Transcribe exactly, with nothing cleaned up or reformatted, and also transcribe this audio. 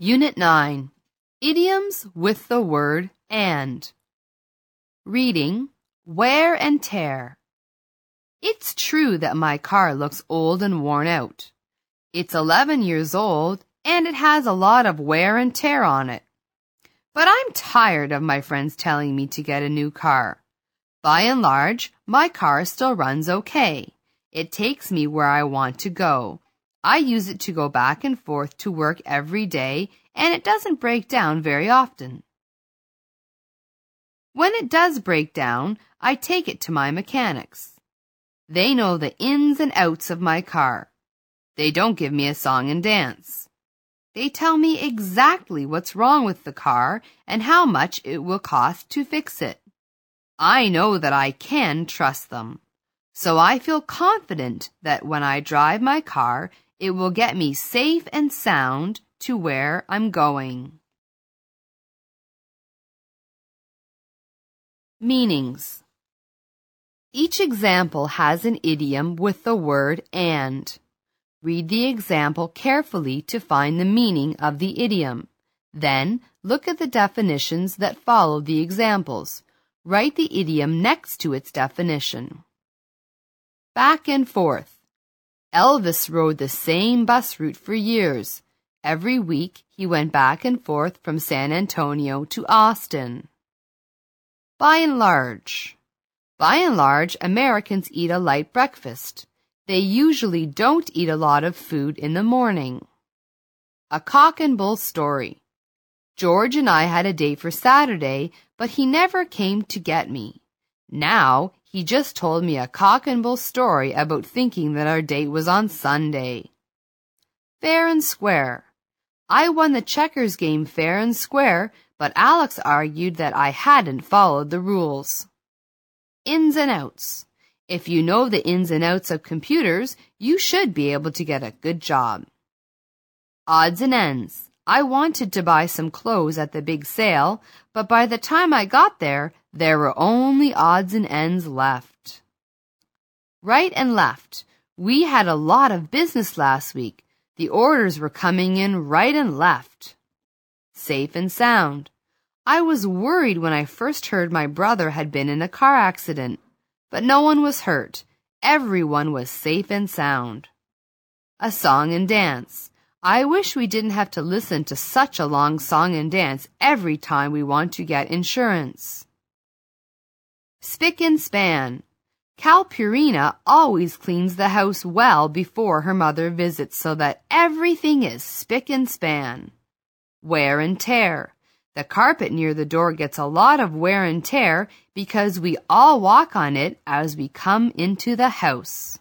Unit nine. Idioms with the word and. Reading, wear and tear. It's true that my car looks old and worn out. It's eleven years old and it has a lot of wear and tear on it. But I'm tired of my friends telling me to get a new car. By and large, my car still runs okay. It takes me where I want to go. I use it to go back and forth to work every day, and it doesn't break down very often. When it does break down, I take it to my mechanics. They know the ins and outs of my car. They don't give me a song and dance. They tell me exactly what's wrong with the car and how much it will cost to fix it. I know that I can trust them, so I feel confident that when I drive my car, it will get me safe and sound to where I'm going. Meanings. Each example has an idiom with the word and. Read the example carefully to find the meaning of the idiom. Then, look at the definitions that follow the examples. Write the idiom next to its definition. Back and forth. Elvis rode the same bus route for years. Every week, he went back and forth from San Antonio to Austin. By and large. By and large, Americans eat a light breakfast. They usually don't eat a lot of food in the morning. A cock and bull story. George and I had a date for Saturday, but he never came to get me. Now, he just told me a cock and bull story about thinking that our date was on Sunday. Fair and square. I won the checkers game fair and square, but Alex argued that I hadn't followed the rules. Ins and outs. If you know the ins and outs of computers, you should be able to get a good job. Odds and ends. I wanted to buy some clothes at the big sale, but by the time I got there, there were only odds and ends left. Right and left. We had a lot of business last week. The orders were coming in right and left. Safe and sound. I was worried when I first heard my brother had been in a car accident, but no one was hurt. Everyone was safe and sound. A song and dance. I wish we didn't have to listen to such a long song and dance every time we want to get insurance. Spick and span. Calpurina always cleans the house well before her mother visits so that everything is spick and span. Wear and tear. The carpet near the door gets a lot of wear and tear because we all walk on it as we come into the house.